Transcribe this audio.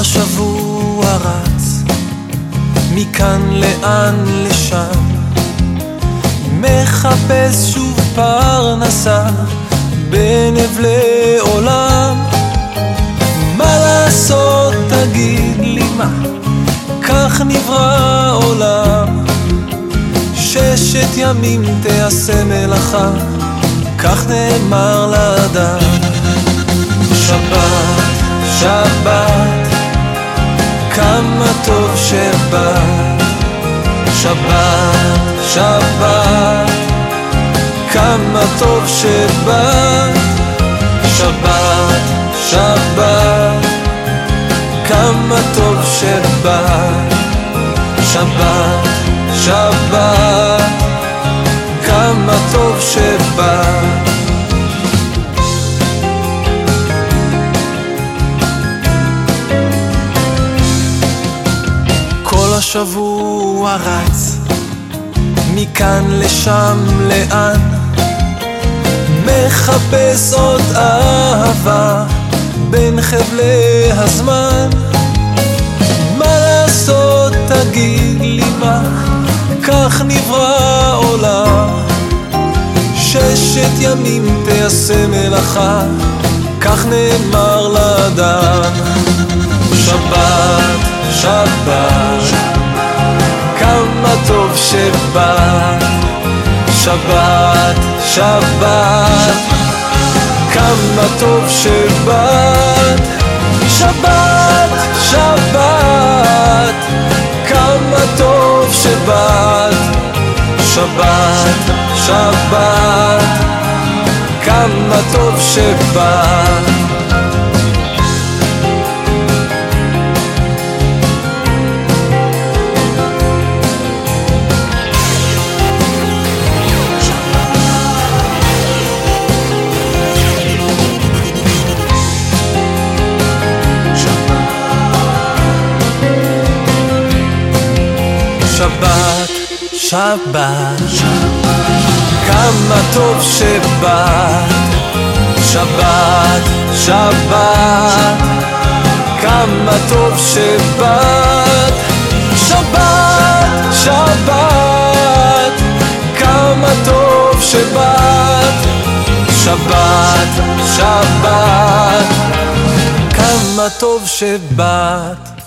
השבוע רץ מכאן לאן לשם, מחפש שוב פרנסה בנבלי עולם. מה לעשות תגיד לי מה, כך נברא עולם. ששת ימים תעשה מלאכה, כך נאמר לאדם. שבת, שבת, כמה טוב שבאת. שבת, שבת, כמה טוב שבאת. שבת, שבת, כמה טוב שבאת. שבת, שבת, כמה טוב שבאת. כל השבוע רץ מכאן לשם לאן, מחפש עוד אהבה בין חבלי הזמן. מה לעשות תגיד לי מה, כך נברא עולם. ששת ימים תעשה מלאכה, כך נאמר לאדם. שבת, שבת, כמה טוב שבאת. שבת, שבת, כמה טוב שבאת. שבת, שבת, כמה טוב שבאת. שבת, שבת, כמה טוב שבאת. שבת, שבת, כמה טוב שבאת. שבת, שבת, כמה טוב שבאת. שבת, שבת, כמה טוב שבאת. שבת, שבת, כמה טוב שבאת.